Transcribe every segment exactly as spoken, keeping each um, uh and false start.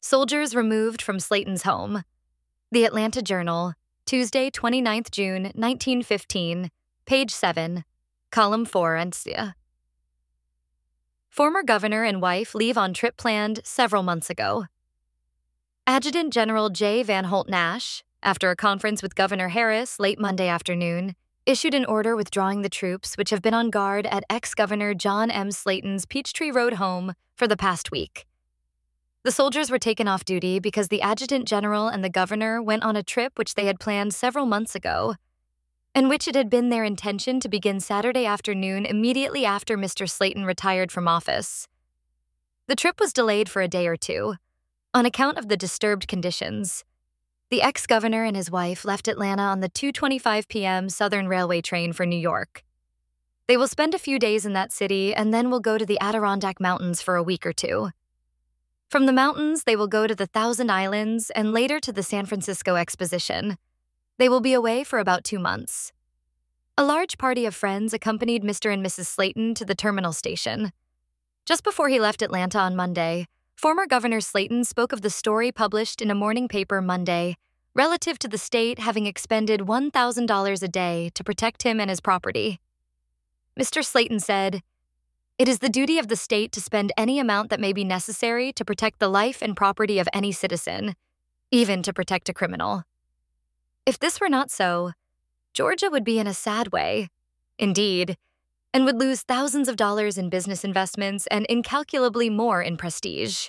Soldiers removed from Slayton's home. The Atlanta Journal, Tuesday, the twenty-ninth of June, nineteen fifteen, page seven, column four, Ensia. Former governor and wife leave on trip planned several months ago. Adjutant General J. Van Holt Nash, after a conference with Governor Harris late Monday afternoon, issued an order withdrawing the troops which have been on guard at ex-Governor John M. Slayton's Peachtree Road home for the past week. The soldiers were taken off duty because the Adjutant General and the Governor went on a trip which they had planned several months ago, and which it had been their intention to begin Saturday afternoon immediately after Mister Slayton retired from office. The trip was delayed for a day or two, on account of the disturbed conditions. The ex-governor and his wife left Atlanta on the two twenty-five p.m. Southern Railway train for New York. They will spend a few days in that city and then will go to the Adirondack Mountains for a week or two. From the mountains, they will go to the Thousand Islands and later to the San Francisco Exposition. They will be away for about two months. A large party of friends accompanied Mister and Missus Slayton to the terminal station. Just before he left Atlanta on Monday, former Governor Slayton spoke of the story published in a morning paper Monday relative to the state having expended one thousand dollars a day to protect him and his property. Mister Slayton said, "It is the duty of the state to spend any amount that may be necessary to protect the life and property of any citizen, even to protect a criminal. If this were not so, Georgia would be in a sad way, indeed, and would lose thousands of dollars in business investments and incalculably more in prestige."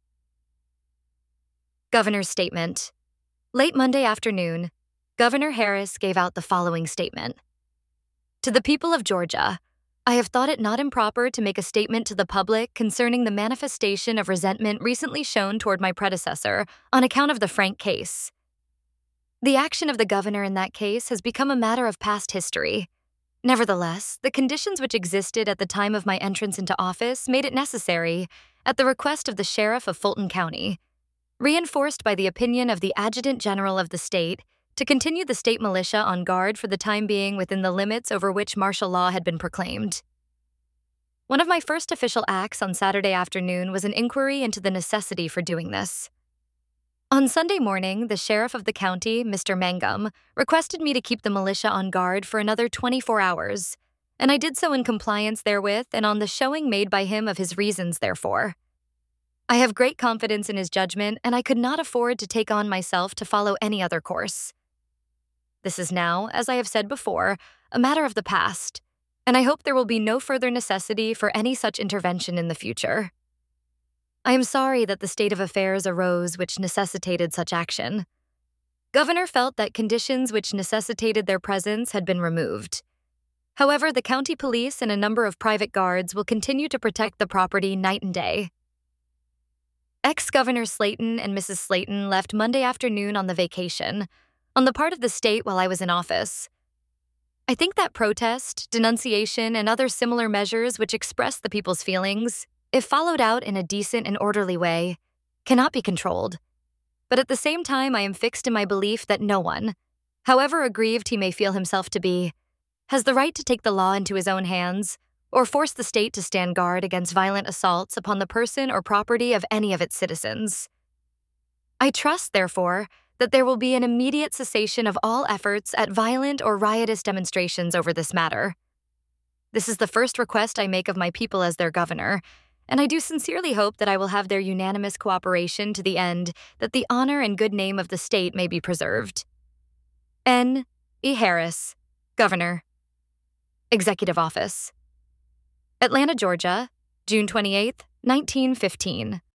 Governor's statement. Late Monday afternoon, Governor Harris gave out the following statement. "To the people of Georgia, I have thought it not improper to make a statement to the public concerning the manifestation of resentment recently shown toward my predecessor on account of the Frank case. The action of the governor in that case has become a matter of past history. Nevertheless, the conditions which existed at the time of my entrance into office made it necessary, at the request of the sheriff of Fulton County, reinforced by the opinion of the Adjutant General of the state, to continue the state militia on guard for the time being within the limits over which martial law had been proclaimed. One of my first official acts on Saturday afternoon was an inquiry into the necessity for doing this. On Sunday morning, the sheriff of the county, Mister Mangum, requested me to keep the militia on guard for another twenty-four hours, and I did so in compliance therewith and on the showing made by him of his reasons therefor. I have great confidence in his judgment, and I could not afford to take on myself to follow any other course. This is now, as I have said before, a matter of the past, and I hope there will be no further necessity for any such intervention in the future. I am sorry that the state of affairs arose which necessitated such action. Governor felt that conditions which necessitated their presence had been removed. However, the county police and a number of private guards will continue to protect the property night and day. Ex-Governor Slayton and Missus Slayton left Monday afternoon on the vacation, on the part of the state while I was in office. I think that protest, denunciation, and other similar measures which express the people's feelings, if followed out in a decent and orderly way, cannot be controlled. But at the same time, I am fixed in my belief that no one, however aggrieved he may feel himself to be, has the right to take the law into his own hands or force the state to stand guard against violent assaults upon the person or property of any of its citizens. I trust, therefore, that there will be an immediate cessation of all efforts at violent or riotous demonstrations over this matter. This is the first request I make of my people as their governor, and I do sincerely hope that I will have their unanimous cooperation to the end that the honor and good name of the state may be preserved. N. E. Harris, Governor. Executive Office. Atlanta, Georgia, June twenty-eighth, nineteen fifteen.